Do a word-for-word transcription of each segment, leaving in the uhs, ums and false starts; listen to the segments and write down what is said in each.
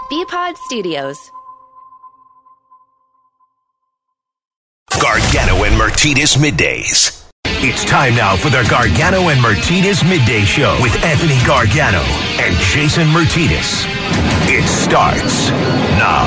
B-Pod Studios. Gargano and Martinez Middays. It's time now for the Gargano and Martinez Midday Show with Anthony Gargano and Jason Martinez. It starts now.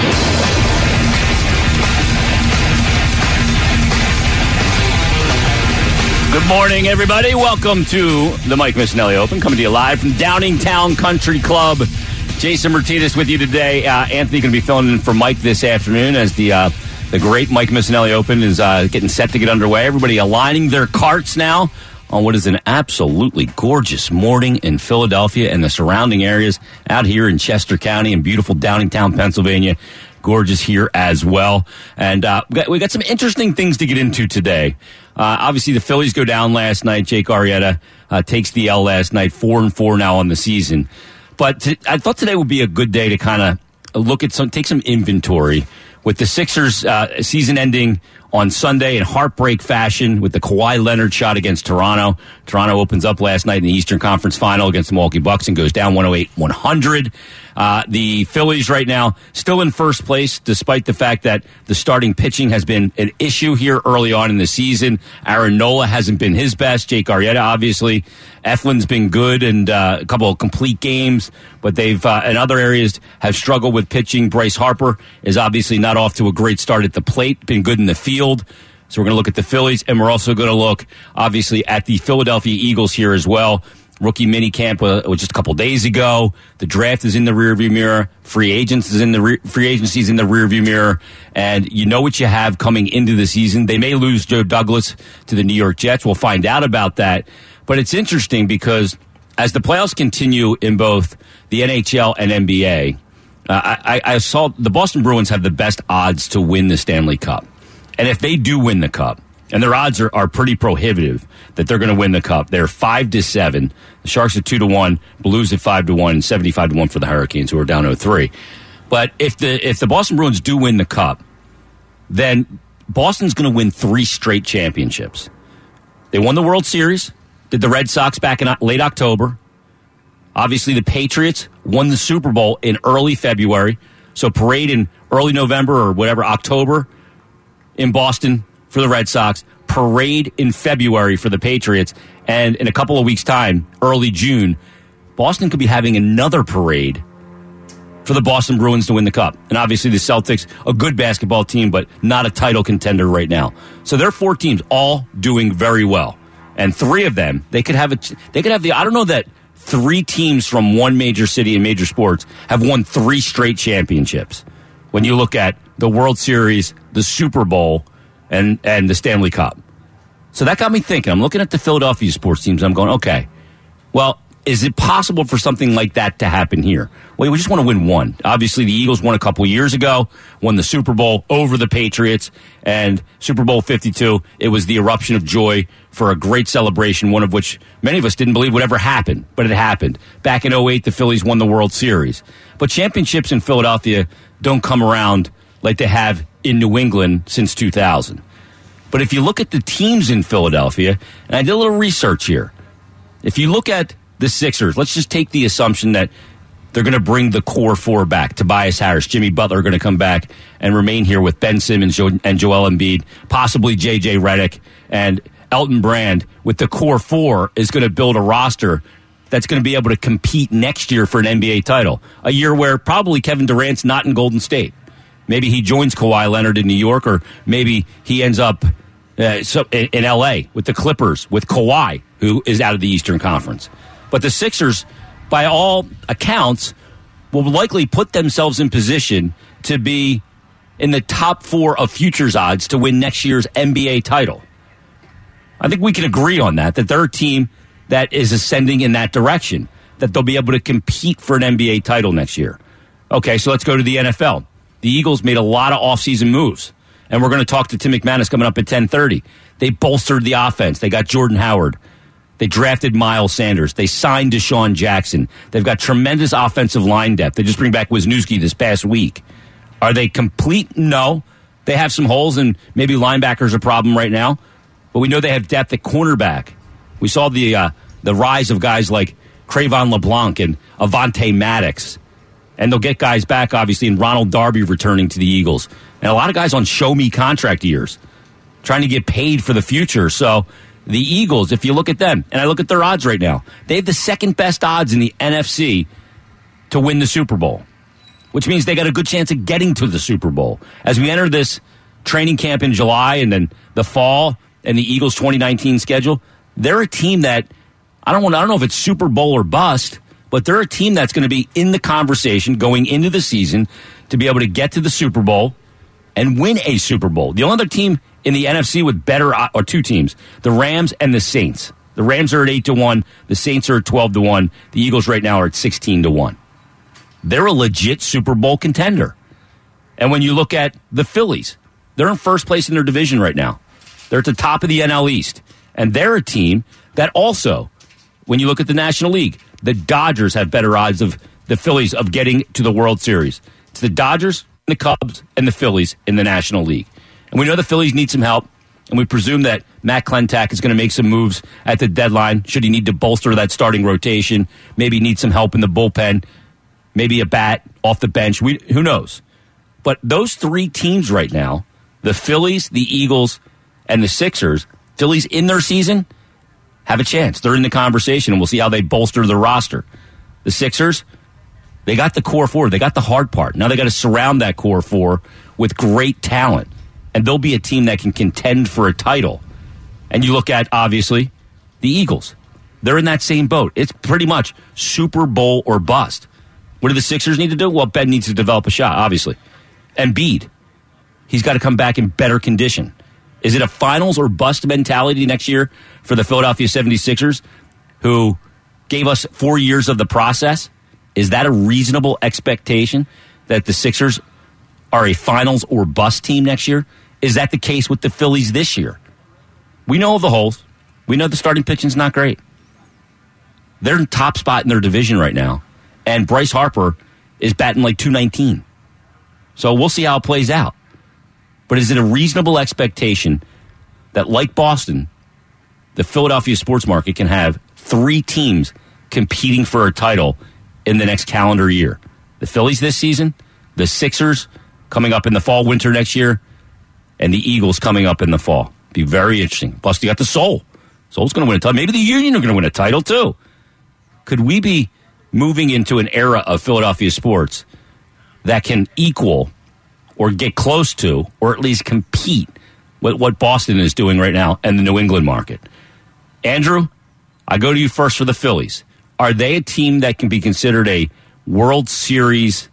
Good morning, everybody. Welcome to the Mike Missinelli Open, coming to you live from Downingtown Country Club. Jason Martinez with you today. Uh, Anthony going to be filling in for Mike this afternoon as the uh, the great Mike Missinelli Open is uh, getting set to get underway. Everybody aligning their carts now on what is an absolutely gorgeous morning in Philadelphia and the surrounding areas out here in Chester County and beautiful Downingtown, Pennsylvania. Gorgeous here as well. And uh, we, got, we got some interesting things to get into today. Uh, obviously, the Phillies go down last night. Jake Arrieta uh, takes the L last night, four and four now on the season. But to, I thought today would be a good day to kind of look at some, take some inventory with the Sixers uh, season ending on Sunday in heartbreak fashion with the Kawhi Leonard shot against Toronto. Toronto opens up last night in the Eastern Conference Final against the Milwaukee Bucks and goes down one oh eight one hundred. Uh, the Phillies right now still in first place, despite the fact that the starting pitching has been an issue here early on in the season. Aaron Nola hasn't been his best. Jake Arrieta, obviously. Eflin's been good and uh, a couple of complete games, but they've uh, in other areas have struggled with pitching. Bryce Harper is obviously not off to a great start at the plate, been good in the field. So we're going to look at the Phillies, and we're also going to look, obviously, at the Philadelphia Eagles here as well. Rookie mini camp uh, was just a couple days ago. The draft is in the rearview mirror. Free agents is in the re- free agency is in the rearview mirror, and you know what you have coming into the season. They may lose Joe Douglas to the New York Jets. We'll find out about that. But it's interesting because as the playoffs continue in both the N H L and N B A, uh, I, I saw the Boston Bruins have the best odds to win the Stanley Cup, and if they do win the Cup. And their odds are, are pretty prohibitive that they're going to win the Cup. They're five to seven. The Sharks at two to one. Blues at five to one. And seventy-five to one for the Hurricanes, who are down oh three. But if the if the Boston Bruins do win the Cup, then Boston's going to win three straight championships. They won the World Series. Did the Red Sox back in late October. Obviously, the Patriots won the Super Bowl in early February. So parade in early November or whatever, October in Boston for the Red Sox, parade in February for the Patriots, and in a couple of weeks' time, early June, Boston could be having another parade for the Boston Bruins to win the Cup. And obviously the Celtics, a good basketball team, but not a title contender right now. So there are four teams all doing very well. And three of them, they could have a, they could have the, I don't know that three teams from one major city in major sports have won three straight championships. When you look at the World Series, the Super Bowl, and and the Stanley Cup. So that got me thinking. I'm looking at the Philadelphia sports teams. I'm going, okay, well, is it possible for something like that to happen here? Well, we just want to win one. Obviously, the Eagles won a couple years ago, won the Super Bowl over the Patriots, and Super Bowl fifty-two, it was the eruption of joy for a great celebration, one of which many of us didn't believe would ever happen, but it happened. Back in oh eight, the Phillies won the World Series. But championships in Philadelphia don't come around like they have in New England since two thousand. But if you look at the teams in Philadelphia, and I did a little research here, if you look at the Sixers, let's just take the assumption that they're going to bring the core four back. Tobias Harris, Jimmy Butler are going to come back and remain here with Ben Simmons and Joel Embiid, possibly J J Redick and Elton Brand. With the core four is going to build a roster that's going to be able to compete next year for an N B A title, a year where probably Kevin Durant's not in Golden State. Maybe he joins Kawhi Leonard in New York, or maybe he ends up uh, so in, in L A with the Clippers, with Kawhi, who is out of the Eastern Conference. But the Sixers, by all accounts, will likely put themselves in position to be in the top four of futures odds to win next year's N B A title. I think we can agree on that, that they're a team that is ascending in that direction, that they'll be able to compete for an N B A title next year. Okay, so let's go to the N F L. The Eagles made a lot of offseason moves, and we're going to talk to Tim McManus coming up at ten thirty. They bolstered the offense. They got Jordan Howard. They drafted Miles Sanders. They signed Deshaun Jackson. They've got tremendous offensive line depth. They just bring back Wisniewski this past week. Are they complete? No. They have some holes, and maybe linebackers are a problem right now. But we know they have depth at cornerback. We saw the uh, the rise of guys like Cravon LeBlanc and Avonte Maddox. And they'll get guys back, obviously, and Ronald Darby returning to the Eagles. And a lot of guys on show-me contract years, trying to get paid for the future. So the Eagles, if you look at them, and I look at their odds right now, they have the second-best odds in the N F C to win the Super Bowl, which means they got a good chance of getting to the Super Bowl. As we enter this training camp in July and then the fall and the Eagles' twenty nineteen schedule, they're a team that, I don't, want, I don't know if it's Super Bowl or bust, but they're a team that's going to be in the conversation going into the season to be able to get to the Super Bowl and win a Super Bowl. The only other team in the N F C with better, or two teams, the Rams and the Saints. The Rams are at eight to one. The Saints are at twelve to one. The Eagles right now are at sixteen to one. They're a legit Super Bowl contender. And when you look at the Phillies, they're in first place in their division right now. They're at the top of the N L East. And they're a team that also, when you look at the National League, the Dodgers have better odds of the Phillies of getting to the World Series. It's the Dodgers, the Cubs, and the Phillies in the National League. And we know the Phillies need some help, and we presume that Matt Klentak is going to make some moves at the deadline. Should he need to bolster that starting rotation, maybe need some help in the bullpen, maybe a bat off the bench. We, who knows? But those three teams right now, the Phillies, the Eagles, and the Sixers, Phillies in their season, have a chance. They're in the conversation, and we'll see how they bolster the roster. The Sixers, they got the core four. They got the hard part. Now they got to surround that core four with great talent, and they'll be a team that can contend for a title. And you look at, obviously, the Eagles. They're in that same boat. It's pretty much Super Bowl or bust. What do the Sixers need to do? Well, Ben needs to develop a shot, obviously. Embiid, he's got to come back in better condition. Is it a finals or bust mentality next year for the Philadelphia seventy-sixers, who gave us four years of the process? Is that a reasonable expectation that the Sixers are a finals or bust team next year? Is that the case with the Phillies this year? We know of the holes. We know the starting pitching's not great. They're in top spot in their division right now, and Bryce Harper is batting like two nineteen. So we'll see how it plays out. But is it a reasonable expectation that, like Boston, the Philadelphia sports market can have three teams competing for a title in the next calendar year? The Phillies this season, the Sixers coming up in the fall, winter next year, and the Eagles coming up in the fall. Be very interesting. Plus, you got the Soul. Soul's going to win a title. Maybe the Union are going to win a title, too. Could we be moving into an era of Philadelphia sports that can equal or get close to, or at least compete with what Boston is doing right now and the New England market? Andrew, I go to you first for the Phillies. Are they a team that can be considered a World Series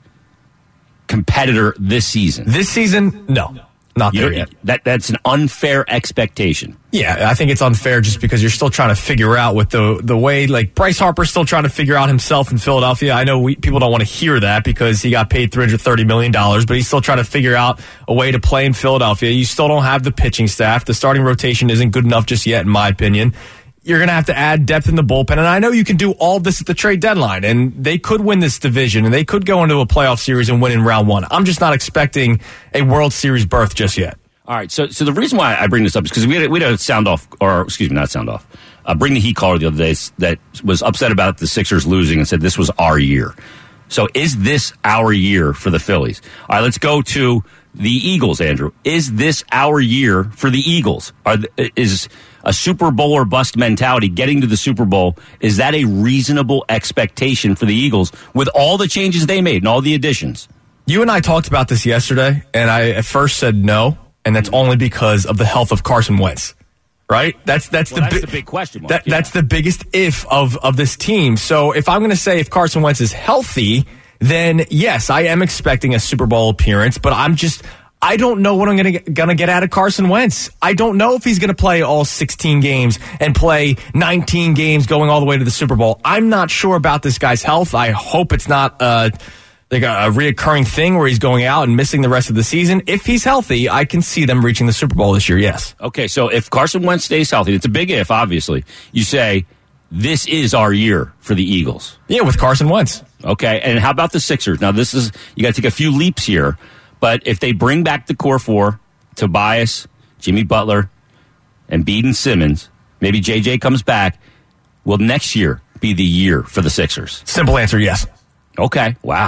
competitor this season? This season, no. Not there you, yet. That, that's an unfair expectation. Yeah, I think it's unfair just because you're still trying to figure out with the the way, like, Bryce Harper's still trying to figure out himself in Philadelphia. I know we, people don't want to hear that because he got paid three hundred thirty million dollars, but he's still trying to figure out a way to play in Philadelphia. You still don't have the pitching staff. The starting rotation isn't good enough just yet, in my opinion. You're going to have to add depth in the bullpen, and I know you can do all this at the trade deadline, and they could win this division, and they could go into a playoff series and win in round one. I'm just not expecting a World Series berth just yet. All right, so so the reason why I bring this up is because we had, we had a sound off, or excuse me, not sound off, uh, Bring the Heat caller the other day that was upset about the Sixers losing and said this was our year. So is this our year for the Phillies? All right, let's go to the Eagles, Andrew. Is this our year for the Eagles? Are is a Super Bowl or bust mentality getting to the Super Bowl, is that a reasonable expectation for the Eagles with all the changes they made and all the additions? You and I talked about this yesterday, and I at first said no, and that's only because of the health of Carson Wentz. Right? That's that's, well, the, that's bi- the big question mark. That, yeah. That's the biggest if of, of this team. So if I'm going to say if Carson Wentz is healthy, then yes, I am expecting a Super Bowl appearance, but I'm just... I don't know what I'm going to gonna get out of Carson Wentz. I don't know if he's going to play all sixteen games and play nineteen games going all the way to the Super Bowl. I'm not sure about this guy's health. I hope it's not uh, like a, a reoccurring thing where he's going out and missing the rest of the season. If he's healthy, I can see them reaching the Super Bowl this year, yes. Okay, so if Carson Wentz stays healthy, it's a big if, obviously. You say, this is our year for the Eagles. Yeah, with Carson Wentz. Okay, and how about the Sixers? Now, this is, you got to take a few leaps here. But if they bring back the core four, Tobias, Jimmy Butler, and Embiid and Simmons, maybe J J comes back, will next year be the year for the Sixers? Simple answer, yes. Okay, wow.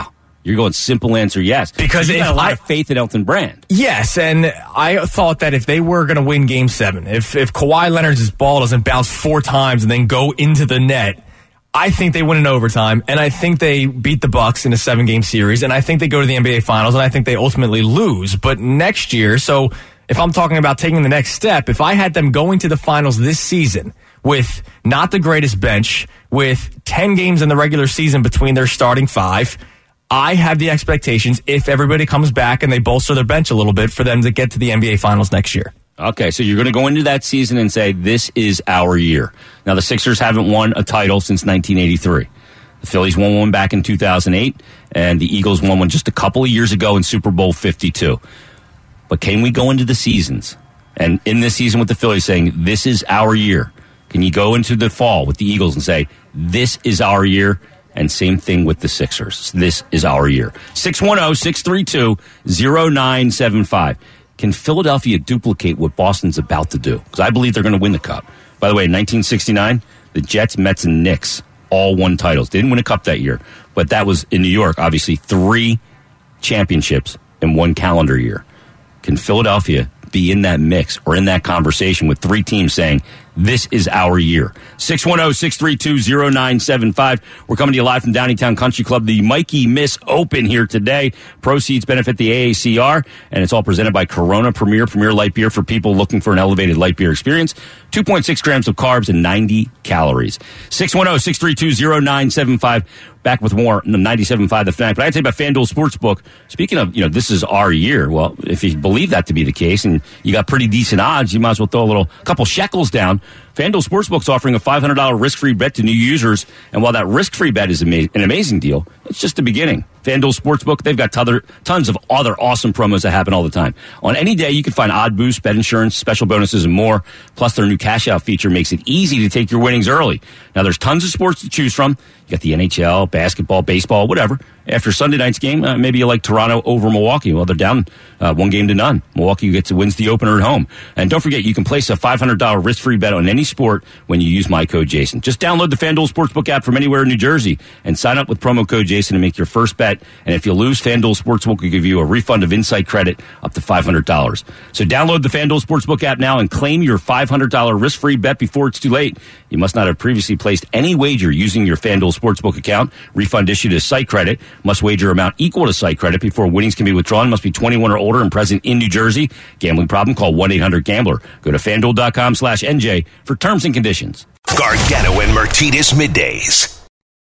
You're going simple answer yes. Because so you if got a lot I, of faith in Elton Brand. Yes, and I thought that if they were going to win Game seven, if, if Kawhi Leonard's ball doesn't bounce four times and then go into the net, I think they win in overtime, and I think they beat the Bucks in a seven-game series, and I think they go to the N B A Finals, and I think they ultimately lose. But next year, so if I'm talking about taking the next step, if I had them going to the Finals this season with not the greatest bench, with ten games in the regular season between their starting five, I have the expectations, if everybody comes back and they bolster their bench a little bit, for them to get to the N B A Finals next year. Okay, so you're going to go into that season and say, this is our year. Now, the Sixers haven't won a title since nineteen eighty-three. The Phillies won one back in two thousand eight, and the Eagles won one just a couple of years ago in Super Bowl fifty-two. But can we go into the seasons, and in this season with the Phillies saying, this is our year? Can you go into the fall with the Eagles and say, this is our year? And same thing with the Sixers. This is our year. six one zero, six three two, zero nine seven five. Can Philadelphia duplicate what Boston's about to do? Because I believe they're going to win the cup. By the way, in nineteen sixty-nine, the Jets, Mets, and Knicks all won titles. They didn't win a cup that year, but that was in New York, obviously, three championships in one calendar year. Can Philadelphia be in that mix or in that conversation with three teams saying, this is our year? six one zero, six three two, zero nine seven five. We're coming to you live from Downingtown Country Club, the Mikey Miss Open here today. Proceeds benefit the A A C R, and it's all presented by Corona Premier, Premier Light Beer for people looking for an elevated light beer experience. two point six grams of carbs and ninety calories. six one zero, six three two, zero nine seven five. Back with more ninety-seven point five The Fan. But I tell you about FanDuel Sportsbook. Speaking of, you know, this is our year. Well, if you believe that to be the case and you got pretty decent odds, you might as well throw a little couple shekels down. FanDuel Sportsbook's offering a five hundred dollars risk-free bet to new users. And while that risk-free bet is ama- an amazing deal, it's just the beginning. FanDuel Sportsbook, they've got t'other, tons of other awesome promos that happen all the time. On any day, you can find odd boosts, bet insurance, special bonuses, and more. Plus, their new cash-out feature makes it easy to take your winnings early. Now, there's tons of sports to choose from. You got the N H L, basketball, baseball, whatever. After Sunday night's game, uh, maybe you like Toronto over Milwaukee. Well, they're down uh, one game to none. Milwaukee gets wins the opener at home. And don't forget, you can place a five hundred dollars risk-free bet on any sport when you use my code Jason. Just download the FanDuel Sportsbook app from anywhere in New Jersey and sign up with promo code Jason to make your first bet. And if you lose, FanDuel Sportsbook will give you a refund of Insight credit up to five hundred dollars. So download the FanDuel Sportsbook app now and claim your five hundred dollars risk-free bet before it's too late. You must not have previously placed any wager using your FanDuel Sportsbook account. Refund issued as site credit. Must wager amount equal to site credit before winnings can be withdrawn. Must be twenty-one or older and present in New Jersey. Gambling problem? Call one eight hundred gambler. Go to FanDuel.com slash NJ for terms and conditions. Gargano and Martinez Middays.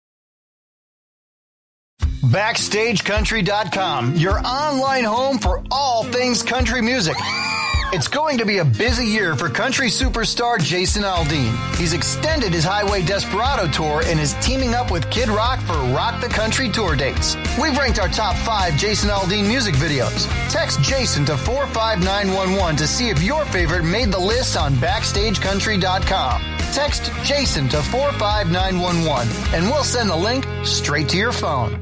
Backstage Country dot com, your online home for all things country music. It's going to be a busy year for country superstar Jason Aldean. He's extended his Highway Desperado tour and is teaming up with Kid Rock for Rock the Country tour dates. We've ranked our top five Jason Aldean music videos. Text Jason to four five nine one one to see if your favorite made the list on Backstage Country dot com. Text Jason to four five nine one one and we'll send the link straight to your phone.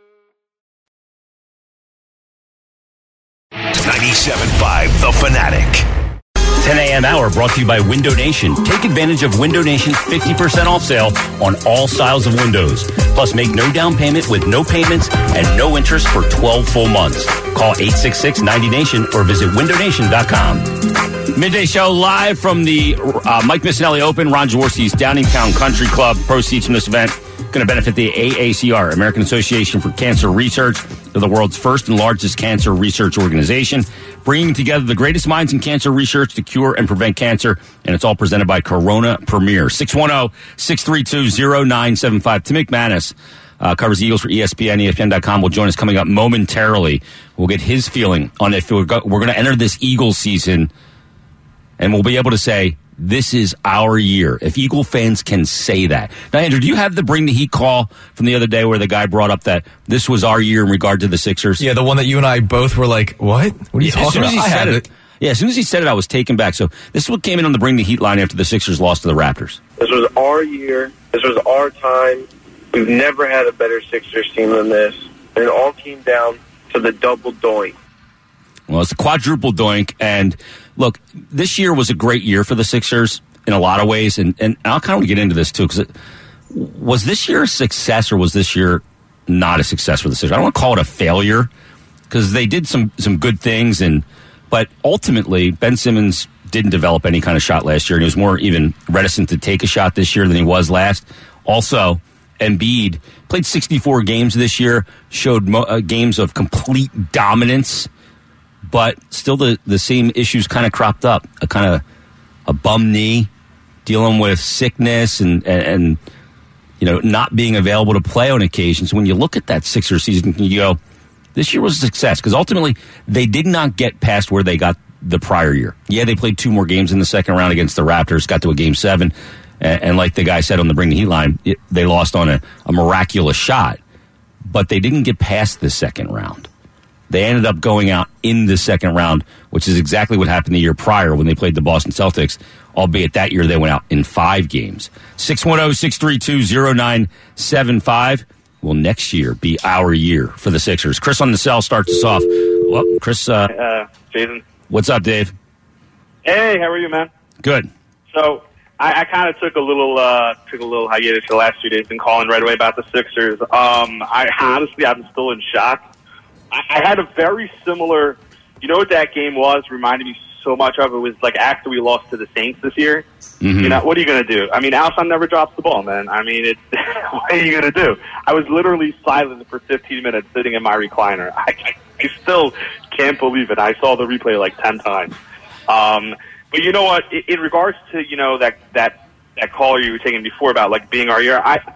ninety-seven point five The Fanatic. ten a.m. hour brought to you by Window Nation. Take advantage of Window Nation's fifty percent off sale on all styles of windows. Plus, make no down payment with no payments and no interest for twelve full months. Call eight six six, ninety nation or visit window nation dot com. Midday show live from the uh, Mike Missinelli Open, Ron Jaworski's Downingtown Country Club. Proceeds from this event going to benefit the A A C R, American Association for Cancer Research. They're the world's first and largest cancer research organization, bringing together the greatest minds in cancer research to cure and prevent cancer. And it's all presented by Corona Premier. six one zero, six three two, zero nine seven five. Tim McManus uh, covers Eagles for E S P N, E S P N dot com, will join us coming up momentarily. We'll get his feeling on if we're, go- we're going to enter this Eagles season, and we'll be able to say, this is our year. If Eagle fans can say that. Now, Andrew, do you have the Bring the Heat call from the other day where the guy brought up that this was our year in regard to the Sixers? Yeah, the one that you and I both were like, what? What are you yeah, talking about? As soon as he I said had it, it. Yeah, as soon as he said it, I was taken back. So this is what came in on the Bring the Heat line after the Sixers lost to the Raptors. This was our year. This was our time. We've never had a better Sixers team than this. And it all came down to the double doink. Well, it's a quadruple doink. And look, this year was a great year for the Sixers in a lot of ways, and, and I'll kind of get into this too, because was this year a success or was this year not a success for the Sixers. I don't want to call it a failure because they did some some good things, and but ultimately Ben Simmons didn't develop any kind of shot last year, and he was more even reticent to take a shot this year than he was last. Also, Embiid played sixty-four games this year, showed mo- uh, games of complete dominance, but still the, the same issues kind of cropped up. A kind of a bum knee, dealing with sickness, and, and, and you know not being available to play on occasions. When you look at that Sixers season, you go, this year was a success because ultimately they did not get past where they got the prior year. Yeah, they played two more games in the second round against the Raptors, got to a game seven. And, and like the guy said on the Bring the Heat line, it, they lost on a, a miraculous shot. But they didn't get past the second round. They ended up going out in the second round, which is exactly what happened the year prior when they played the Boston Celtics, albeit that year they went out in five games. six one zero, six three two, zero nine seven five will next year be our year for the Sixers. Chris on the cell starts us off. Well, Chris. Uh, uh, Jason. What's up, Dave? Hey, how are you, man? Good. So I, I kind of took a little uh, took a little hiatus the last few days and calling right away about the Sixers. Um, I honestly, I'm still in shock. I, I had a very similar, you know what that game was? Reminded me so much of it was like after we lost to the Saints this year. Mm-hmm. You know, what are you going to do? I mean, Alshon never drops the ball, man. I mean, it's, what are you going to do? I was literally silent for fifteen minutes sitting in my recliner. I, I, I still can't believe it. I saw the replay like ten times. Um, but you know what? In, in regards to, you know, that, that, that call you were taking before about like being our year, I,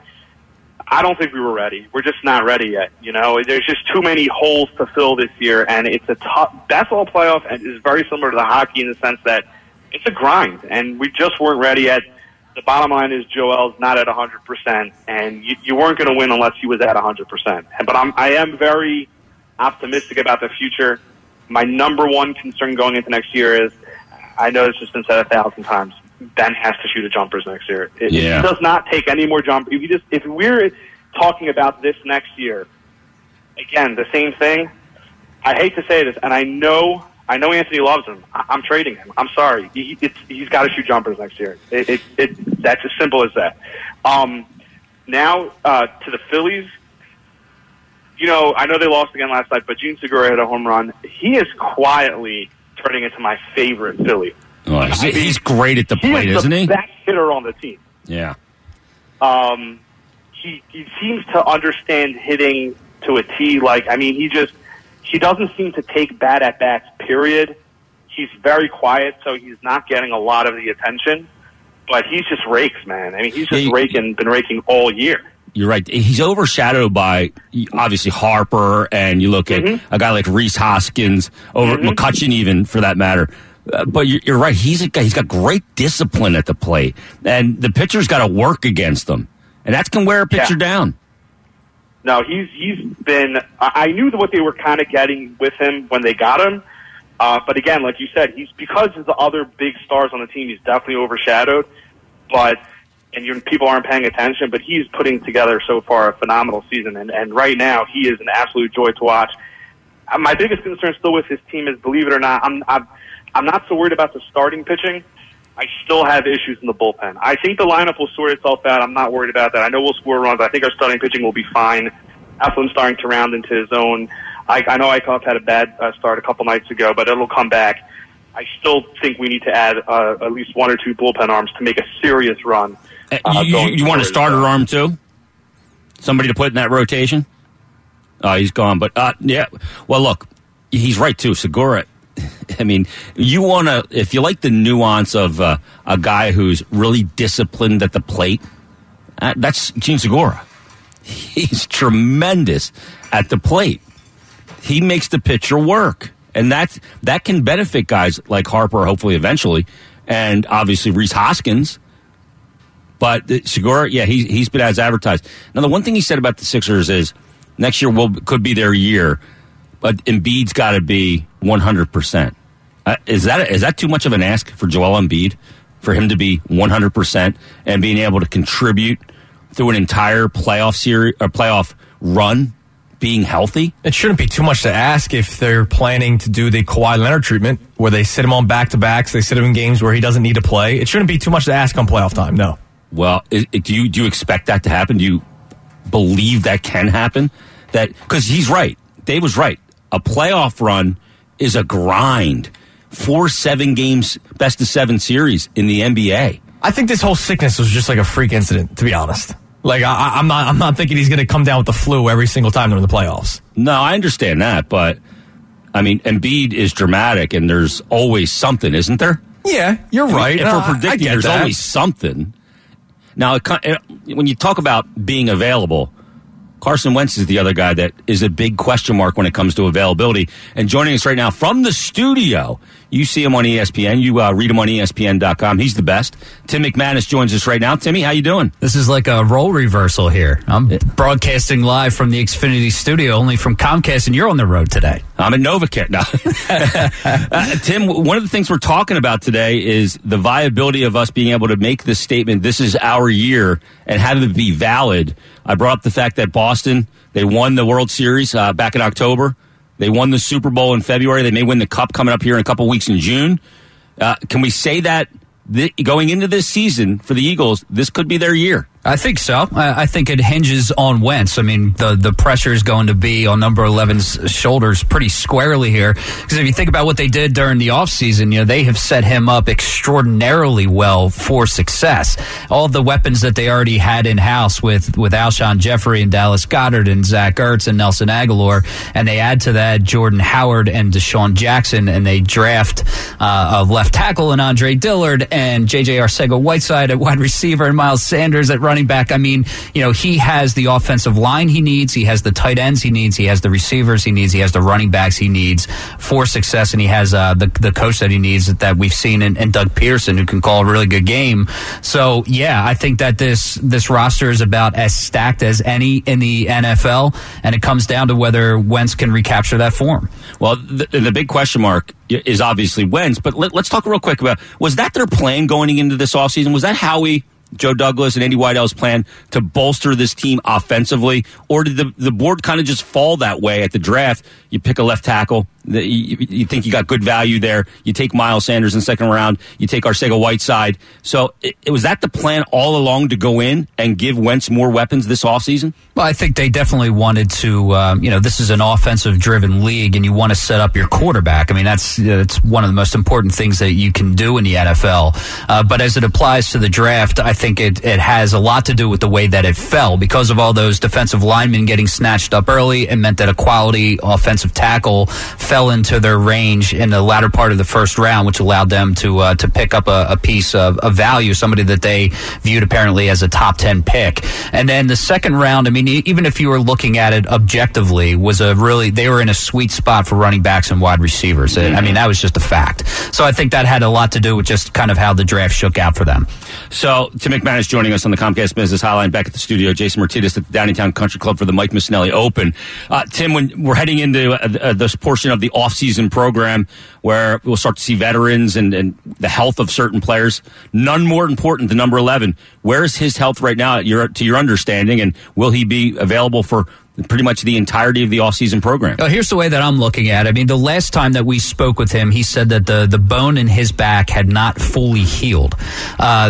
I don't think we were ready. We're just not ready yet. You know, there's just too many holes to fill this year, and it's a tough basketball playoff, and is very similar to the hockey in the sense that it's a grind, and we just weren't ready yet. The bottom line is Joel's not at one hundred percent, and you, you weren't going to win unless he was at one hundred percent. But I'm, I am very optimistic about the future. My number one concern going into next year is, I know it's just been said a thousand times, Ben has to shoot a jumpers next year. It, yeah. it does not take any more jump. If you just, if we're talking about this next year, again, the same thing. I hate to say this, and I know, I know Anthony loves him. I, I'm trading him. I'm sorry. He, it's, he's got to shoot jumpers next year. It, it, it, that's as simple as that. Um, now uh, to the Phillies. You know, I know they lost again last night, but Gene Segura hit a home run. He is quietly turning into my favorite Philly. Oh, he's, I mean, he's great at the plate, he is isn't the he? Best hitter on the team. Yeah. Um, he he seems to understand hitting to a T. Like, I mean, he just he doesn't seem to take bad at bats. Period. He's very quiet, so he's not getting a lot of the attention. But he's just rakes, man. I mean, he's just yeah, raking, been raking all year. You're right. He's overshadowed by, obviously, Harper, and you look at mm-hmm. a guy like Rhys Hoskins, over mm-hmm. McCutchen even, for that matter. Uh, but you're, you're right. He's a guy. He's got great discipline at the plate, and the pitcher's got to work against him, and that can wear a pitcher yeah. down. No, he's he's been. I knew what they were kind of getting with him when they got him, uh, but again, like you said, he's because of the other big stars on the team. He's definitely overshadowed, but. And you, people aren't paying attention, but he's putting together so far a phenomenal season. And, and right now, he is an absolute joy to watch. Uh, my biggest concern still with his team is, believe it or not, I'm, I'm I'm not so worried about the starting pitching. I still have issues in the bullpen. I think the lineup will sort itself out. I'm not worried about that. I know we'll score runs. I think our starting pitching will be fine. Eflin's starting to round into his own. I, I know Eichhoff had a bad uh, start a couple nights ago, but it'll come back. I still think we need to add uh, at least one or two bullpen arms to make a serious run. Uh, you, you, you want a starter well. arm too? Somebody to put in that rotation? Oh, he's gone. But uh, yeah, well, look, he's right too. Segura. I mean, you want to if you like the nuance of uh, a guy who's really disciplined at the plate. Uh, that's Gene Segura. He's tremendous at the plate. He makes the pitcher work, and that that can benefit guys like Harper, hopefully eventually, and obviously Rhys Hoskins. But Segura, yeah, he, he's been as advertised. Now, the one thing he said about the Sixers is next year will could be their year, but Embiid's got to be one hundred percent. Uh, is that is that too much of an ask for Joel Embiid, for him to be one hundred percent and being able to contribute through an entire playoff series or playoff run, being healthy? It shouldn't be too much to ask if they're planning to do the Kawhi Leonard treatment, where they sit him on back-to-backs, they sit him in games where he doesn't need to play. It shouldn't be too much to ask on playoff time, no. Well, do you do you expect that to happen? Do you believe that can happen? That because he's right. Dave was right. A playoff run is a grind. Four seven games, best of seven series in the N B A. I think this whole sickness was just like a freak incident, to be honest. Like I, I'm not, I'm not thinking he's going to come down with the flu every single time during the playoffs. No, I understand that, but I mean, Embiid is dramatic, and there's always something, isn't there? Yeah, you're right. I mean, if no, we're predicting, there's that. always something. Now, it, it, when you talk about being available, Carson Wentz is the other guy that is a big question mark when it comes to availability. And joining us right now from the studio, you see him on E S P N. You uh, read him on E S P N dot com. He's the best. Tim McManus joins us right now. Timmy, how you doing? This is like a role reversal here. I'm broadcasting live from the Xfinity studio, only from Comcast, and you're on the road today. I'm at NovaCare now. uh, Tim, one of the things we're talking about today is the viability of us being able to make this statement, this is our year, and have it be valid. I brought up the fact that Boston, they won the World Series uh, back in October. They won the Super Bowl in February. They may win the Cup coming up here in a couple weeks in June. Uh, can we say that th- going into this season for the Eagles, this could be their year? I think so. I, I think it hinges on Wentz. I mean, the, the pressure is going to be on number eleven's shoulders pretty squarely here. Because if you think about what they did during the offseason, you know, they have set him up extraordinarily well for success. All the weapons that they already had in-house with, with Alshon Jeffrey and Dallas Goedert and Zach Ertz and Nelson Aguilar, and they add to that Jordan Howard and Deshaun Jackson, and they draft uh, a left tackle in Andre Dillard and J J Arcega-Whiteside at wide receiver and Miles Sanders at running back. I mean, you know, he has the offensive line he needs, he has the tight ends he needs, he has the receivers he needs, he has the running backs he needs for success, and he has uh, the the coach that he needs that we've seen in, in Doug Peterson, who can call a really good game. So, yeah, I think that this this roster is about as stacked as any in the N F L, and it comes down to whether Wentz can recapture that form. Well, the, the big question mark is obviously Wentz, but let, let's talk real quick about, was that their plan going into this offseason? Was that Howie, Joe Douglas, and Andy Whitehouse plan to bolster this team offensively? Or did the, the board kind of just fall that way at the draft? You pick a left tackle, you, you think you got good value there, you take Miles Sanders in the second round, you take Arcega-Whiteside. So it, it, was that the plan all along, to go in and give Wentz more weapons this offseason? Well, I think they definitely wanted to, um, you know, this is an offensive-driven league, and you want to set up your quarterback. I mean, that's, that's one of the most important things that you can do in the N F L. Uh, but as it applies to the draft, I think it, it has a lot to do with the way that it fell. Because of all those defensive linemen getting snatched up early, it meant that a quality offensive tackle fell into their range in the latter part of the first round, which allowed them to uh, to pick up a, a piece of, of value, somebody that they viewed apparently as a top ten pick. And then the second round, I mean, even if you were looking at it objectively, was a really, they were in a sweet spot for running backs and wide receivers. I mean, that was just a fact. So I think that had a lot to do with just kind of how the draft shook out for them. So Tim McManus joining us on the Comcast Business Hotline, back at the studio. Jason Martinez at the Downingtown Country Club for the Mike Missinelli Open. Uh, Tim, when we're heading into uh, this portion of the off-season program where we'll start to see veterans and, and the health of certain players, none more important than number eleven. Where is his health right now, your, to your understanding, and will he be available for pretty much the entirety of the off-season program? Well, here's the way that I'm looking at it. I mean, the last time that we spoke with him, he said that the, the bone in his back had not fully healed. Uh,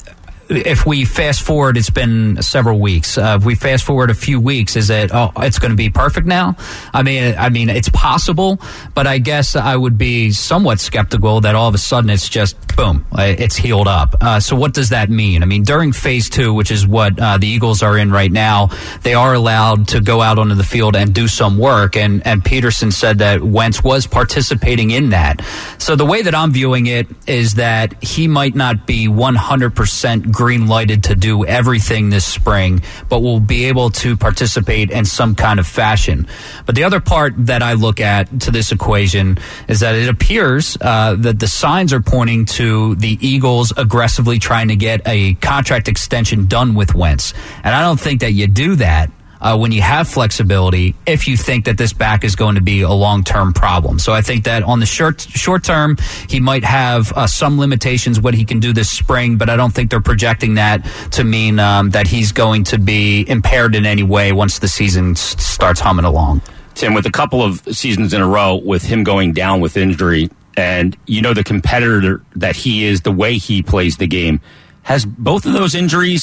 if we fast forward, it's been several weeks. Uh, if we fast forward a few weeks, is it, oh, it's going to be perfect now? I mean, I mean, it's possible, but I guess I would be somewhat skeptical that all of a sudden it's just, boom, it's healed up. Uh, so what does that mean? I mean, during phase two, which is what uh, the Eagles are in right now, they are allowed to go out onto the field and do some work, and, and Peterson said that Wentz was participating in that. So the way that I'm viewing it is that he might not be one hundred percent green-lighted to do everything this spring, but will be able to participate in some kind of fashion. But the other part that I look at to this equation is that it appears uh, that the signs are pointing to the Eagles aggressively trying to get a contract extension done with Wentz. And I don't think that you do that Uh, when you have flexibility, if you think that this back is going to be a long-term problem. So I think that on the short short term, he might have uh, some limitations what he can do this spring, but I don't think they're projecting that to mean um, that he's going to be impaired in any way once the season s- starts humming along. Tim, with a couple of seasons in a row with him going down with injury, and you know the competitor that he is, the way he plays the game, has both of those injuries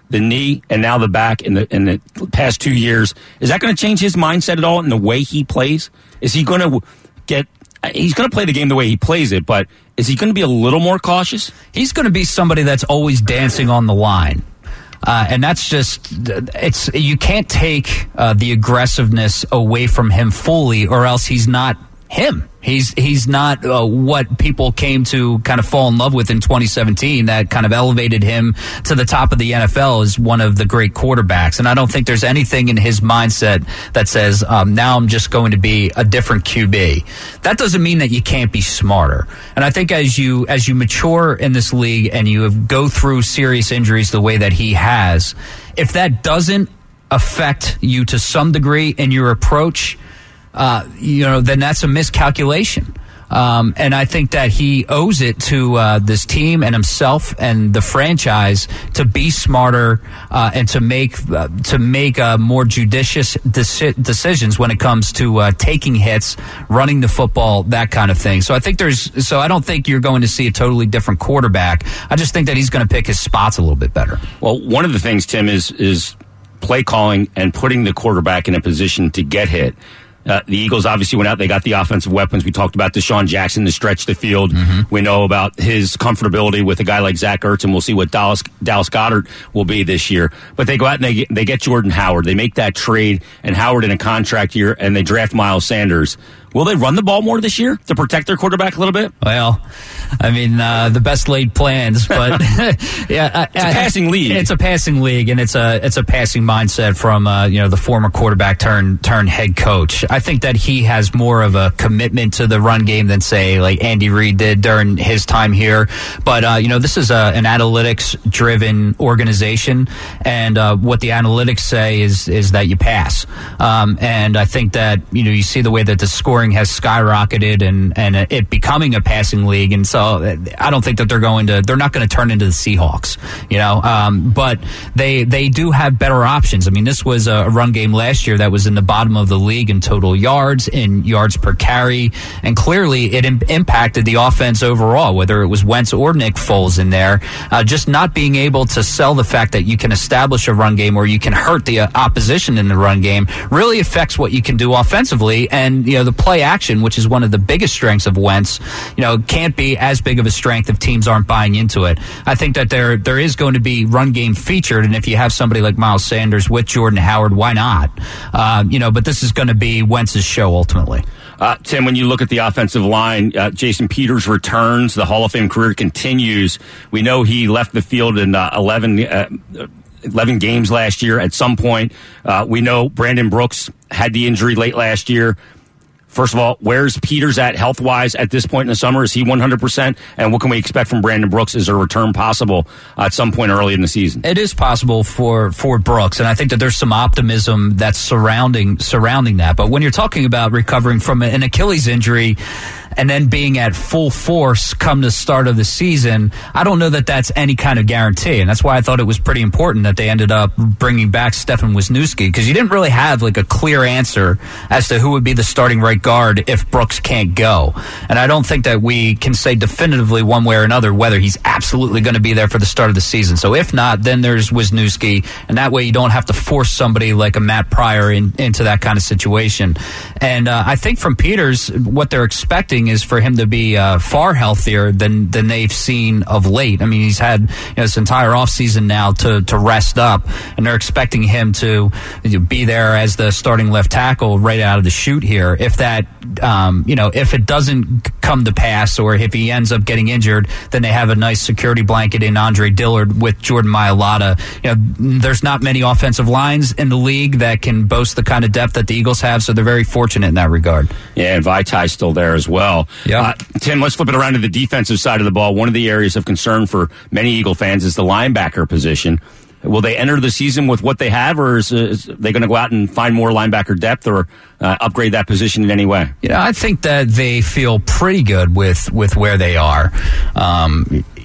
the knee, and now the back in the in the past two years. Is that going to change his mindset at all in the way he plays? Is he going to get? He's going to play the game the way he plays it, but is he going to be a little more cautious? He's going to be somebody that's always dancing on the line. Uh, and that's just, it's you can't take uh, the aggressiveness away from him fully, or else he's not him. He's he's not uh, what people came to kind of fall in love with in twenty seventeen that kind of elevated him to the top of the N F L as one of the great quarterbacks. And I don't think there's anything in his mindset that says, um, now I'm just going to be a different Q B. That doesn't mean that you can't be smarter. And I think as you as you mature in this league and you go through serious injuries the way that he has, if that doesn't affect you to some degree in your approach, Uh, you know, then that's a miscalculation. Um, and I think that he owes it to uh, this team and himself and the franchise to be smarter uh, and to make uh, to make uh, more judicious deci- decisions when it comes to uh, taking hits, running the football, that kind of thing. So I think there's. So I don't think you're going to see a totally different quarterback. I just think that he's going to pick his spots a little bit better. Well, one of the things, Tim, is is play calling and putting the quarterback in a position to get hit. Uh, the Eagles obviously went out. They got the offensive weapons. We talked about Deshaun Jackson to stretch the field. Mm-hmm. We know about his comfortability with a guy like Zach Ertz, and we'll see what Dallas, Dallas Goedert will be this year. But they go out and they get, they get Jordan Howard. They make that trade, and Howard in a contract year, and they draft Miles Sanders. Will they run the ball more this year to protect their quarterback a little bit? Well, I mean, uh, the best laid plans, but yeah, I, it's a passing league. It's a passing league, and it's a it's a passing mindset from uh, you know the former quarterback turned turned head coach. I think that he has more of a commitment to the run game than say like Andy Reid did during his time here. But uh, you know, this is a, an analytics driven organization, and uh, what the analytics say is is that you pass. Um, and I think that you know you see the way that the score has skyrocketed and, and it becoming a passing league. And so I don't think that they're going to, they're not going to turn into the Seahawks, you know, um, but they, they do have better options. I mean, this was a run game last year that was in the bottom of the league in total yards, in yards per carry. And clearly it im- impacted the offense overall, whether it was Wentz or Nick Foles in there, uh, just not being able to sell the fact that you can establish a run game or you can hurt the uh, opposition in the run game really affects what you can do offensively. And, you know, the play action, which is one of the biggest strengths of Wentz, you know, can't be as big of a strength if teams aren't buying into it. I think that there there is going to be run game featured, and if you have somebody like Miles Sanders with Jordan Howard, why not? Uh, you know, but this is going to be Wentz's show ultimately. Uh, Tim, when you look at the offensive line, uh, Jason Peters returns. The Hall of Fame career continues. We know he left the field in uh, eleven, uh, eleven games last year at some point. Uh, we know Brandon Brooks had the injury late last year. First of all, where's Peters at health-wise at this point in the summer? Is he one hundred percent? And what can we expect from Brandon Brooks? Is there a return possible uh, at some point early in the season? It is possible for, for Brooks, and I think that there's some optimism that's surrounding surrounding that. But when you're talking about recovering from an Achilles injury and then being at full force come the start of the season, I don't know that that's any kind of guarantee. And that's why I thought it was pretty important that they ended up bringing back Stefan Wisniewski, because you didn't really have like a clear answer as to who would be the starting right guard if Brooks can't go. And I don't think that we can say definitively one way or another whether he's absolutely going to be there for the start of the season. So if not, then there's Wisniewski, and that way you don't have to force somebody like a Matt Pryor in, into that kind of situation. And uh, I think from Peters, what they're expecting is for him to be uh, far healthier than than they've seen of late. I mean, he's had you know, this entire offseason now to, to rest up, and they're expecting him to you know, be there as the starting left tackle right out of the chute here. If that, um, you know, if it doesn't come to pass, or if he ends up getting injured, then they have a nice security blanket in Andre Dillard with Jordan Mailata. You know, there's not many offensive lines in the league that can boast the kind of depth that the Eagles have, so they're very fortunate in that regard. Yeah, and Vitai's still there as well. Yeah. Uh, Tim, let's flip it around to the defensive side of the ball. One of the areas of concern for many Eagle fans is the linebacker position. Will they enter the season with what they have, or is, is they going to go out and find more linebacker depth, or uh, upgrade that position in any way? You know, I think that they feel pretty good with, with where they are. Um,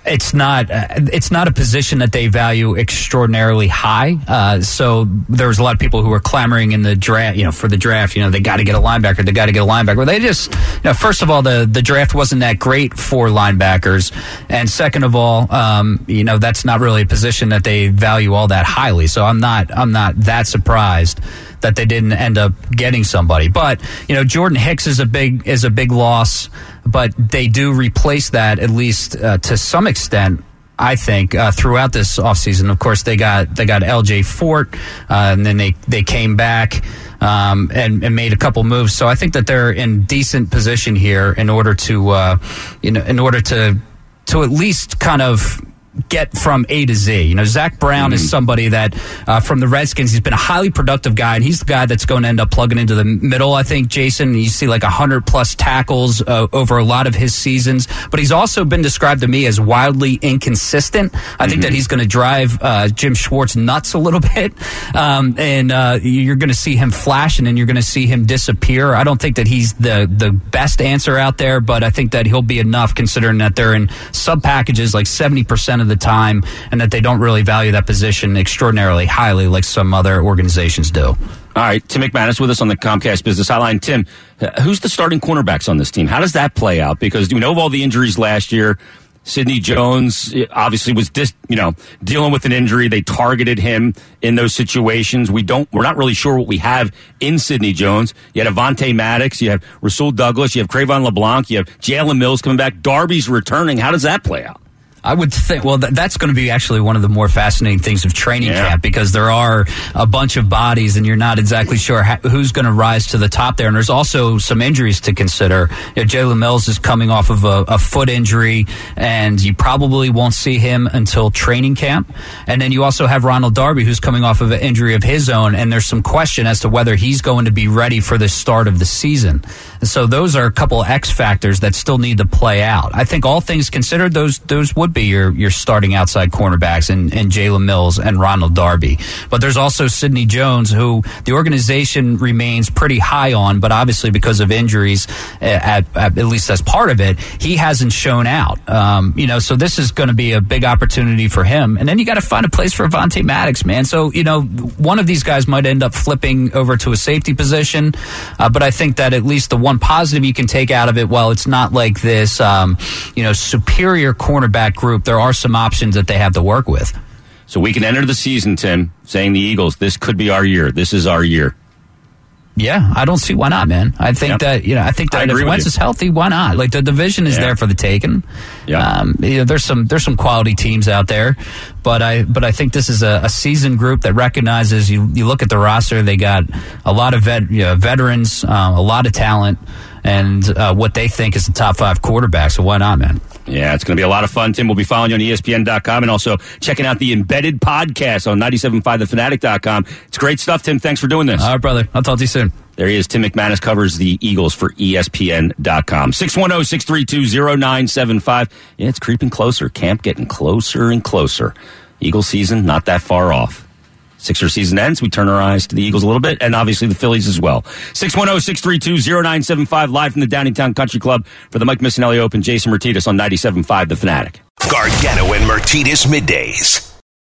It's not. Uh, it's not a position that they value extraordinarily high. Uh, so there was a lot of people who were clamoring in the draft. You know, for the draft, you know, they got to get a linebacker. They got to get a linebacker. They just, you know, first of all, the the draft wasn't that great for linebackers, and second of all, um, you know, that's not really a position that they value all that highly. So I'm not. I'm not that surprised that they didn't end up getting somebody. But, you know, Jordan Hicks is a big is a big loss, but they do replace that, at least uh, to some extent, I think, uh, throughout this offseason. Of course, they got they got L J Fort, uh, and then they, they came back um, and, and made a couple moves. So I think that they're in decent position here in order to, uh, you know, in order to to at least kind of get from A to Z. You know, Zach Brown mm. is somebody that uh, from the Redskins, he's been a highly productive guy, and he's the guy that's going to end up plugging into the middle, I think, Jason. You see like one hundred plus tackles uh, over a lot of his seasons, but he's also been described to me as wildly inconsistent. I mm-hmm. think that he's going to drive uh, Jim Schwartz nuts a little bit, um, and uh, you're going to see him flash, and then you're going to see him disappear. I don't think that he's the, the best answer out there, but I think that he'll be enough, considering that they're in sub-packages like seventy percent of the time, and that they don't really value that position extraordinarily highly like some other organizations do. All right, Tim McManus with us on the Comcast Business Hotline. Tim, who's the starting cornerbacks on this team? How does that play out? Because we know of all the injuries last year. Sidney Jones obviously was dis, you know, dealing with an injury. They targeted him in those situations. We don't, we're not really sure what we have in Sidney Jones. You had Avonte Maddox, you have Rasul Douglas, you have Cravon LeBlanc, you have Jalen Mills coming back. Darby's returning. How does that play out? I would think, well, th- that's going to be actually one of the more fascinating things of training yeah. camp, because there are a bunch of bodies and you're not exactly sure ha- who's going to rise to the top there. And there's also some injuries to consider. You know, Jalen Mills is coming off of a, a foot injury, and you probably won't see him until training camp. And then you also have Ronald Darby, who's coming off of an injury of his own, and there's some question as to whether he's going to be ready for the start of the season. And so those are a couple of X factors that still need to play out. I think all things considered, those those would be your, your starting outside cornerbacks and, and Jalen Mills and Ronald Darby. But there's also Sidney Jones, who the organization remains pretty high on, but obviously because of injuries, at, at, at least as part of it, he hasn't shown out. Um, you know, so this is going to be a big opportunity for him. And then you got to find a place for Avonte Maddox, man. So, you know, one of these guys might end up flipping over to a safety position, uh, but I think that at least the one positive you can take out of it, while it's not like this, um, you know, superior cornerback group, there are some options that they have to work with. So we can enter the season, Tim, saying the Eagles, this could be our year. This is our year. Yeah, I don't see why not, man. I think yep. that, you know, I think that I if Wentz is healthy, why not? Like, the division is yeah. there for the taking. Yeah. Um, you know, there's some there's some quality teams out there, but I but I think this is a, a seasoned group that recognizes, you you look at the roster, they got a lot of vet, you know, veterans, um, a lot of talent, and uh, what they think is the top five quarterback. So why not, man? Yeah, it's going to be a lot of fun, Tim. We'll be following you on E S P N dot com and also checking out the Embedded podcast on ninety-seven point five the fanatic dot com. It's great stuff, Tim. Thanks for doing this. All right, brother. I'll talk to you soon. There he is. Tim McManus covers the Eagles for E S P N dot com. six one zero, six three two, zero nine seven five. Yeah, it's creeping closer. Camp getting closer and closer. Eagles season not that far off. Sixer season ends, we turn our eyes to the Eagles a little bit, and obviously the Phillies as well. six one zero, six three two, zero nine seven five, live from the Downingtown Country Club for the Mike Missinelli Open. Jason Martinez on ninety-seven point five The Fanatic. Gargano and Martinez middays.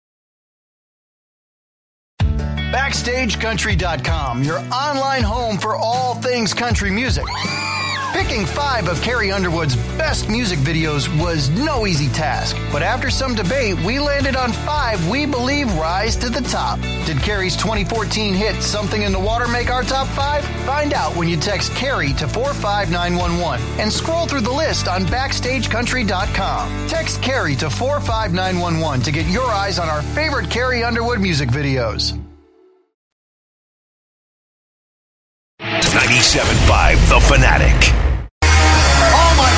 Backstage Country dot com, your online home for all things country music. Picking five of Carrie Underwood's best music videos was no easy task, but after some debate, we landed on five we believe rise to the top. Did Carrie's twenty fourteen hit Something in the Water make our top five? Find out when you text Carrie to four five nine one one and scroll through the list on Backstage Country dot com. Text Carrie to four five nine one one to get your eyes on our favorite Carrie Underwood music videos. ninety-seven point five The Fanatic. Oh my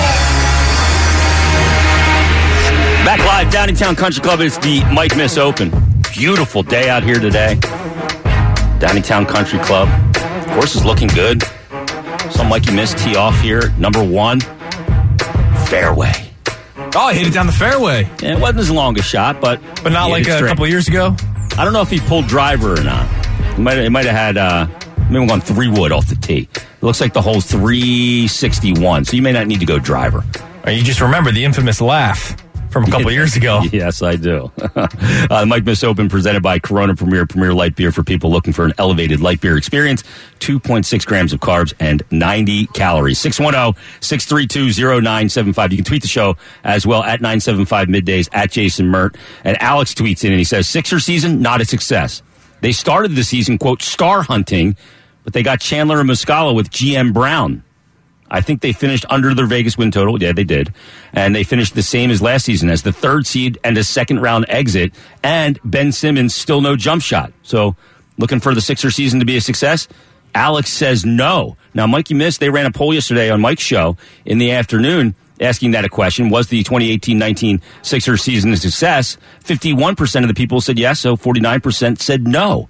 God! Back live, Downingtown Country Club. It's the Mike Miss Open. Beautiful day out here today. Downingtown Country Club. Course is looking good. Saw Mikey Miss tee off here. Number one, fairway. Oh, I hit it down the fairway. Yeah, it wasn't his longest shot, but but not like a couple years ago. I don't know if he pulled driver or not. It might it might have had uh, maybe gone three wood off the tee. It looks like the hole's three sixty-one, so you may not need to go driver. Or you just remember the infamous laugh. from a couple of years ago. Yes, I do. uh, the Mike Miss Open presented by Corona Premier, Premier Light Beer for people looking for an elevated light beer experience. two point six grams of carbs and ninety calories. six one zero, six three two, zero nine seven five. You can tweet the show as well at nine seven five Middays, at Jason Mert. And Alex tweets in and he says, Sixer season, not a success. They started the season, quote, star hunting, but they got Chandler and Muscala with G M Brown. I think they finished under their Vegas win total. Yeah, they did. And they finished the same as last season, as the third seed and a second round exit. And Ben Simmons, still no jump shot. So looking for the Sixer season to be a success? Alex says no. Now, Mikey Miss, they ran a poll yesterday on Mike's show in the afternoon asking that a question. Was the twenty eighteen nineteen Sixer season a success? fifty-one percent of the people said yes, so forty-nine percent said no.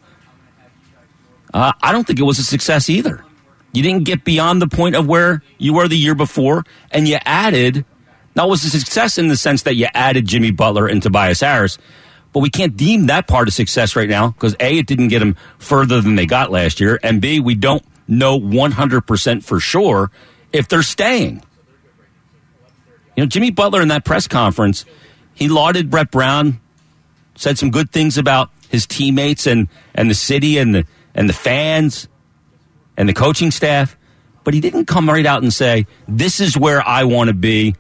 Uh, I don't think it was a success either. You didn't get beyond the point of where you were the year before, and you added, now it was a success in the sense that you added Jimmy Butler and Tobias Harris, but we can't deem that part a success right now because A, it didn't get them further than they got last year, and B, we don't know one hundred percent for sure if they're staying. You know, Jimmy Butler in that press conference, he lauded Brett Brown, said some good things about his teammates and, and the city and the and the fans and the coaching staff, but he didn't come right out and say, this is where I want to be.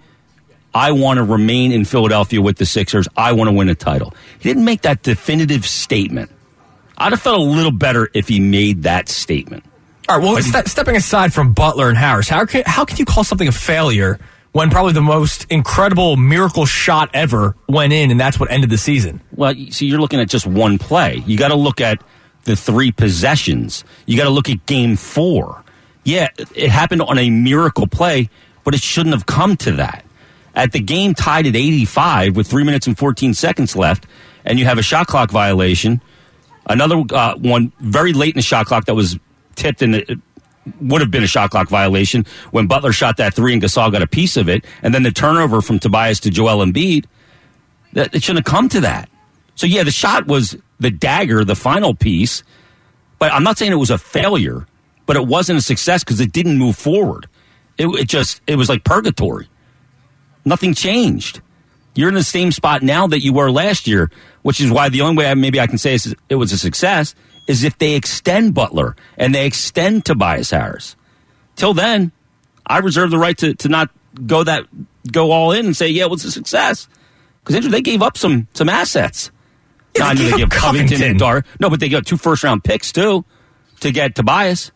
I want to remain in Philadelphia with the Sixers. I want to win a title. He didn't make that definitive statement. I'd have felt a little better if he made that statement. All right, well, ste- stepping aside from Butler and Harris, how can, how can you call something a failure when probably the most incredible miracle shot ever went in, and that's what ended the season? Well, see, you're looking at just one play. You got to look at the three possessions. You got to look at game four. Yeah, it happened on a miracle play, but it shouldn't have come to that. At the game tied at eighty-five with three minutes and fourteen seconds left, and you have a shot clock violation, another uh, one very late in the shot clock that was tipped, and it would have been a shot clock violation when Butler shot that three and Gasol got a piece of it, and then the turnover from Tobias to Joel Embiid, that, it shouldn't have come to that. So, yeah, the shot was the dagger, the final piece, but I'm not saying it was a failure, but it wasn't a success because it didn't move forward. It, it just, it was like purgatory. Nothing changed. You're in the same spot now that you were last year, which is why the only way I, maybe I can say it was a success is if they extend Butler and they extend Tobias Harris. Till then, I reserve the right to, to not go that go all in and say, yeah, it was a success. Because they gave up some some assets. Yeah, I they know gave they up gave Covington Covington. and Dar. No, but they got two first round picks too to get Tobias.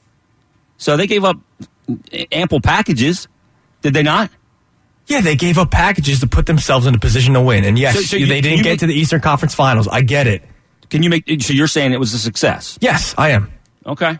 So they gave up ample packages, did they not? Yeah, they gave up packages to put themselves in a position to win. And yes, So- so you- they didn't you get make- to the Eastern Conference Finals. I get it. Can you make? So you're saying it was a success? Yes, I am. Okay.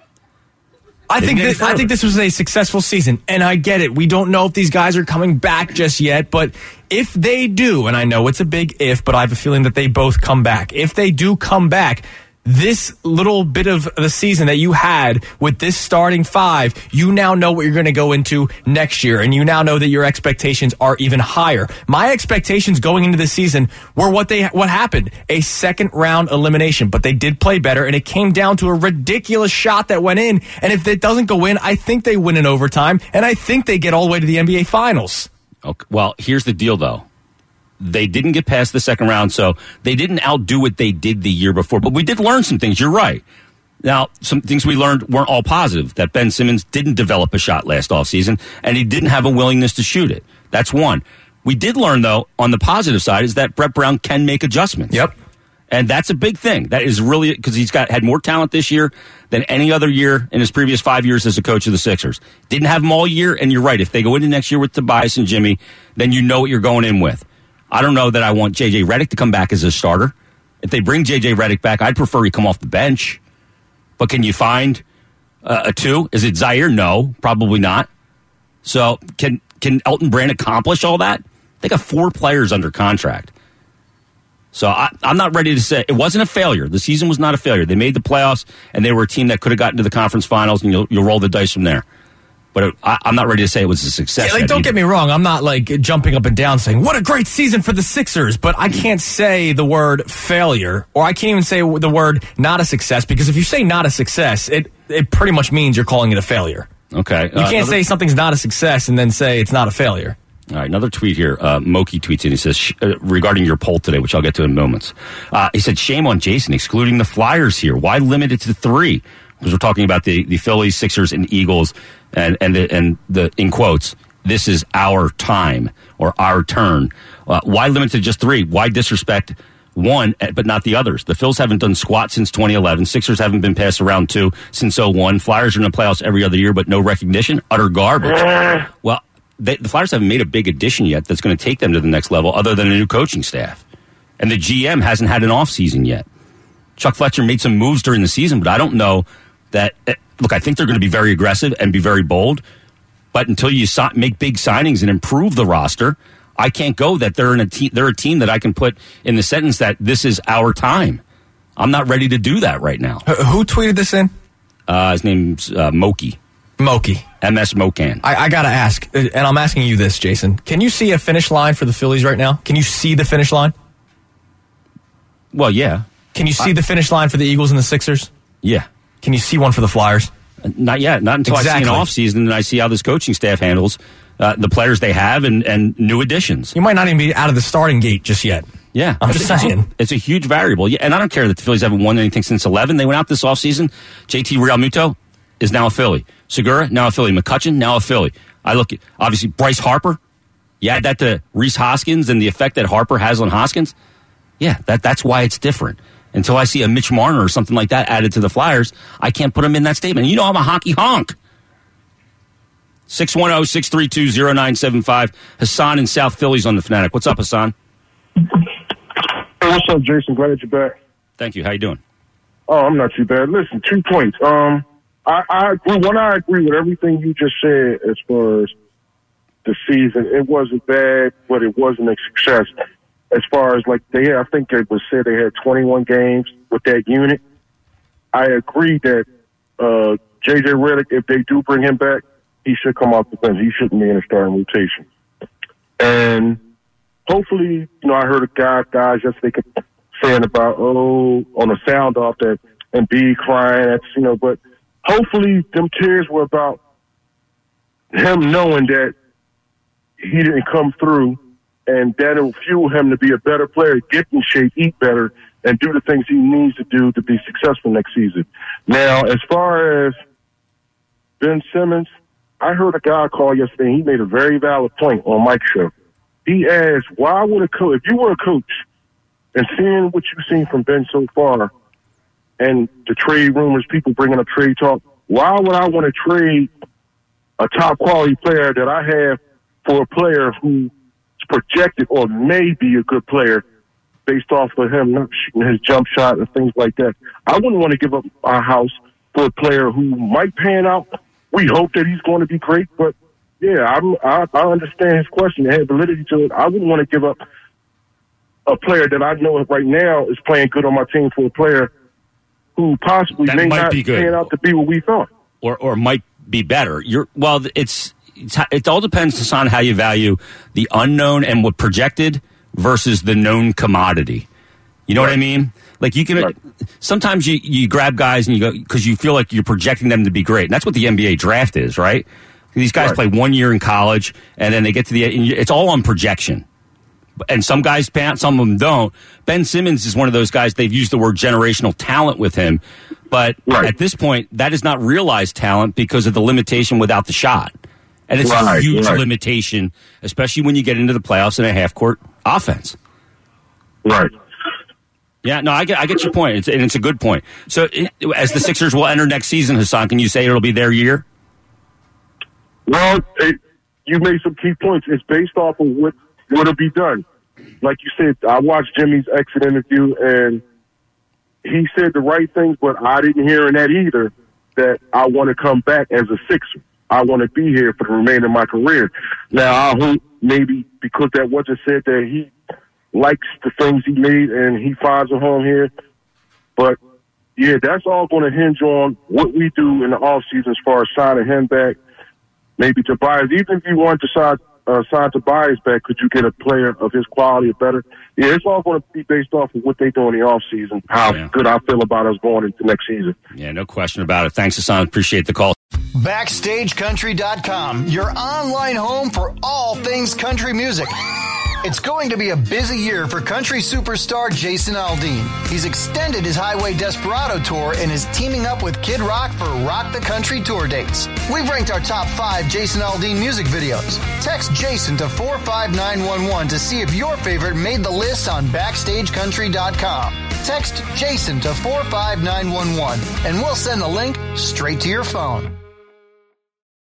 I Didn't think get any this, I further. think this was a successful season, and I get it. We don't know if these guys are coming back just yet, but if they do, and I know it's a big if, but I have a feeling that they both come back. If they do come back, this little bit of the season that you had with this starting five, you now know what you're going to go into next year, and you now know that your expectations are even higher. My expectations going into the season were what they what happened, a second round elimination, but they did play better, and it came down to a ridiculous shot that went in, and if it doesn't go in, I think they win in overtime, and I think they get all the way to the N B A Finals. Okay. Well, here's the deal, though. They didn't get past the second round, so they didn't outdo what they did the year before. But we did learn some things. You're right. Now, some things we learned weren't all positive. That Ben Simmons didn't develop a shot last offseason, and he didn't have a willingness to shoot it. That's one. We did learn, though, on the positive side, is that Brett Brown can make adjustments. Yep. And that's a big thing. That is really because he's got had more talent this year than any other year in his previous five years as a coach of the Sixers. Didn't have them all year, and you're right. If they go into next year with Tobias and Jimmy, then you know what you're going in with. I don't know that I want J J Redick to come back as a starter. If they bring J J Redick back, I'd prefer he come off the bench. But can you find uh, a two? Is it Zaire? No, probably not. So can can Elton Brand accomplish all that? They got four players under contract. So I, I'm not ready to say it wasn't a failure. The season was not a failure. They made the playoffs, and they were a team that could have gotten to the conference finals, and you'll, you'll roll the dice from there. But it, I, I'm not ready to say it was a success. Yeah, like, don't get me wrong. I'm not like jumping up and down saying, what a great season for the Sixers. But I can't say the word failure, or I can't even say the word not a success, because if you say not a success, it, it pretty much means you're calling it a failure. Okay. You can't uh, say something's not a success and then say it's not a failure. All right, another tweet here. Uh, Moki tweets in. He says, sh- uh, regarding your poll today, which I'll get to in moments. Uh, he said, shame on Jason, excluding the Flyers here. Why limit it to three? Because we're talking about the, the Phillies, Sixers, and Eagles, and, and, the, and the, in quotes, this is our time or our turn. Uh, why limit it to just three? Why disrespect one, but not the others? The Phils haven't done squat since twenty eleven. Sixers haven't been past round two since oh one. Flyers are in the playoffs every other year, but no recognition. Utter garbage. Well, They, the Flyers haven't made a big addition yet that's going to take them to the next level other than a new coaching staff. And the G M hasn't had an offseason yet. Chuck Fletcher made some moves during the season, but I don't know that... Look, I think they're going to be very aggressive and be very bold, but until you si- make big signings and improve the roster, I can't go that they're, in a te- they're a team that I can put in the sentence that this is our time. I'm not ready to do that right now. H- who tweeted this in? Uh, his name's uh, Moki. Moki. M S Mokan. I, I got to ask, and I'm asking you this, Jason. Can you see a finish line for the Phillies right now? Can you see the finish line? Well, yeah. Can you see I, the finish line for the Eagles and the Sixers? Yeah. Can you see one for the Flyers? Not yet. Not until exactly. I see an offseason and I see how this coaching staff handles uh, the players they have and, and new additions. You might not even be out of the starting gate just yet. Yeah. I'm just it's, saying. It's a huge variable. Yeah, and I don't care that the Phillies haven't won anything since eleven. They went out this offseason. J T Realmuto is now a Philly. Segura, now a Philly. McCutchen, now a Philly. I look at, obviously, Bryce Harper. You add that to Rhys Hoskins and the effect that Harper has on Hoskins. Yeah, that that's why it's different. Until I see a Mitch Marner or something like that added to the Flyers, I can't put him in that statement. You know I'm a hockey honk. six one zero, six three two, zero nine seven five. Hassan in South Philly's on the Fanatic. What's up, Hassan? Hey, what's up, Jason? Glad that you're back. Thank you. How you doing? Oh, I'm not too bad. Listen, two points. Um, I, I agree. One, I agree with everything you just said as far as the season. It wasn't bad, but it wasn't a success. As far as like they, I think it was said they had twenty-one games with that unit. I agree that uh, J J Redick, if they do bring him back, he should come off the bench. He shouldn't be in a starting rotation. And hopefully, you know, I heard a guy, guys yesterday saying about, oh, on a sound off that Embiid crying. That's, you know, but hopefully them tears were about him knowing that he didn't come through, and that will fuel him to be a better player, get in shape, eat better, and do the things he needs to do to be successful next season. Now, as far as Ben Simmons, I heard a guy call yesterday, and he made a very valid point on Mike's show. He asked, why would a coach, if you were a coach, and seeing what you've seen from Ben so far, and the trade rumors, people bringing up trade talk, why would I want to trade a top-quality player that I have for a player who's projected or may be a good player based off of him not shooting his jump shot and things like that? I wouldn't want to give up our house for a player who might pan out. We hope that he's going to be great, but yeah, I'm, I, I understand his question. It had validity to it. I wouldn't want to give up a player that I know right now is playing good on my team for a player who possibly that may might not be good. pan out to be what we thought. Or or might be better. You're well, it's, it's it all depends on how you value the unknown and what projected versus the known commodity. You know right. what I mean? Like you can right. sometimes you, you grab guys and you go because you feel like you're projecting them to be great. And that's what the N B A draft is, right? These guys right. play one year in college and then they get to the it's all on projection. And some guys pan out, some of them don't. Ben Simmons is one of those guys, they've used the word generational talent with him. But right. at this point, that is not realized talent because of the limitation without the shot. And it's right. a huge right. limitation, especially when you get into the playoffs in a half-court offense. Right. Yeah, no, I get I get your point, it's, and it's a good point. So it, as the Sixers will enter next season, Hassan, can you say it'll be their year? Well, it, you made some key points. It's based off of what what'll be done. Like you said, I watched Jimmy's exit interview, and he said the right things, but I didn't hear in that either that I want to come back as a Sixer. I want to be here for the remainder of my career. Now, I hope maybe because that wasn't said that he likes the things he made and he finds a home here. But, yeah, that's all going to hinge on what we do in the offseason as far as signing him back, maybe Tobias. Even if you want to sign Uh, sign Tobias back, could you get a player of his quality or better? Yeah, it's all going to be based off of what they do in the offseason, how yeah. good I feel about us going into next season. Yeah, no question about it. Thanks, Hassan. Appreciate the call. Backstage Country dot com, your online home for all things country music. It's going to be a busy year for country superstar Jason Aldean. He's extended his Highway Desperado tour and is teaming up with Kid Rock for Rock the Country tour dates. We've ranked our top five Jason Aldean music videos. Text Jason to four five nine one one to see if your favorite made the list on Backstage Country dot com. Text Jason to four five nine one one and we'll send the link straight to your phone.